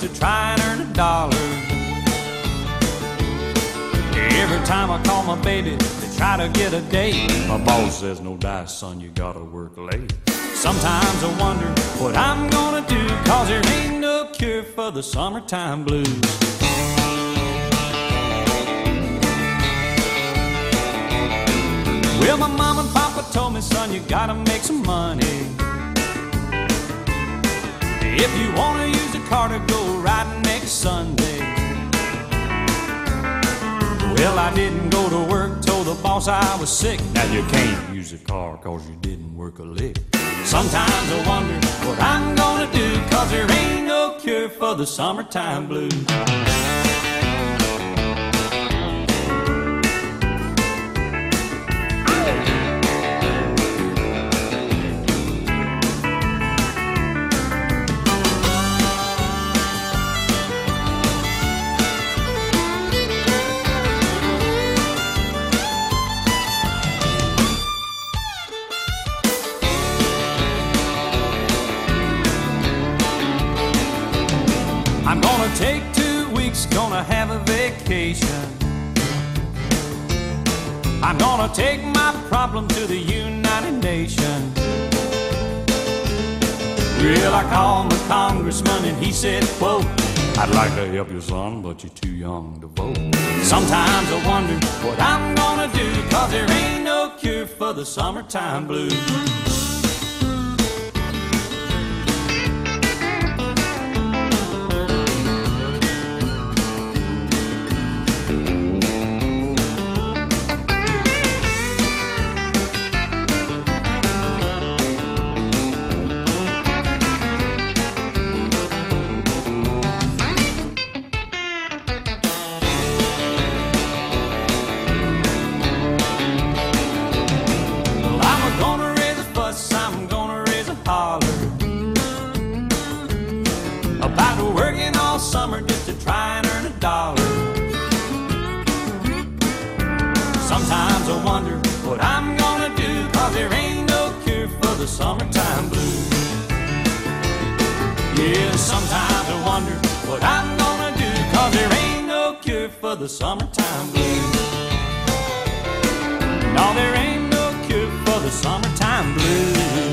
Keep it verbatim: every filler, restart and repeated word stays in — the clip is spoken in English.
to try and earn a dollar. Every time I call my baby to try to get a date, my boss says, no dice, son, you gotta work late. Sometimes I wonder what I'm gonna do, cause there ain't no cure for the summertime blues. Well, my mom and papa told me, son, you gotta make some money. If you wanna use a car to go riding next Sunday. Well, I didn't go to work, told the boss I was sick. Now you can't use a car cause you didn't work a lick. Sometimes I wonder what I'm gonna do, cause there ain't no cure for the summertime blues. I'm gonna take two weeks, gonna have a vacation. I'm gonna take my problem to the United Nations. Well, I called my congressman and he said, quote, I'd like to help you, son, but you're too young to vote. Sometimes I wonder what I'm gonna do, cause there ain't no cure for the summertime blues. About working all summer just to try and earn a dollar. Sometimes I wonder what I'm gonna do, cause there ain't no cure for the summertime blues. Yeah, sometimes I wonder what I'm gonna do, cause there ain't no cure for the summertime blues. No, there ain't no cure for the summertime blues.